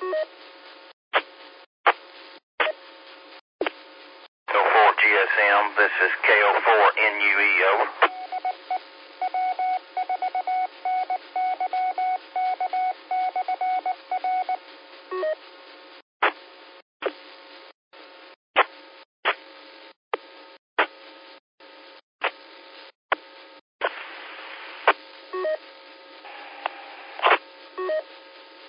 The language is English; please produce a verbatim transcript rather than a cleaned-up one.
G S M, this is K O four N U E O.